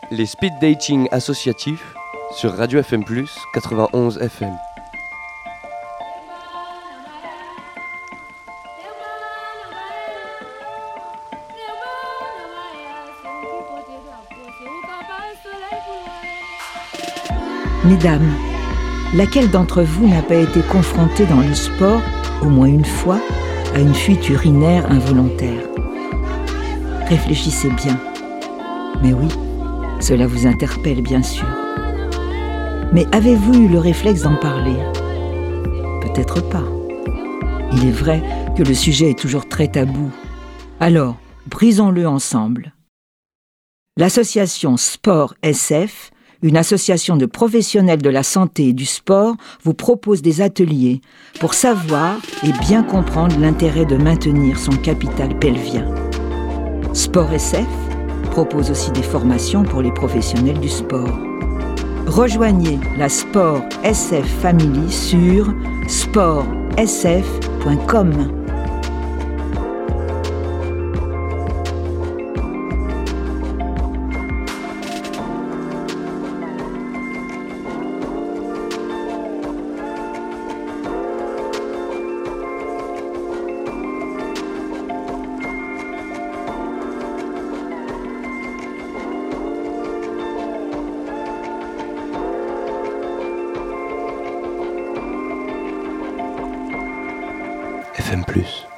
Les speed dating associatifs sur Radio FM+, 91 FM. Mesdames, laquelle d'entre vous n'a pas été confrontée dans le sport, au moins une fois, à une fuite urinaire involontaire ? Réfléchissez bien. Mais oui, cela vous interpelle bien sûr. Mais avez-vous eu le réflexe d'en parler ? Peut-être pas. Il est vrai que le sujet est toujours très tabou. Alors, brisons-le ensemble. L'association Sport SF, une association de professionnels de la santé et du sport, vous propose des ateliers pour savoir et bien comprendre l'intérêt de maintenir son capital pelvien. Sport SF propose aussi des formations pour les professionnels du sport. Rejoignez la Sport SF Family sur sportsf.com. FM+.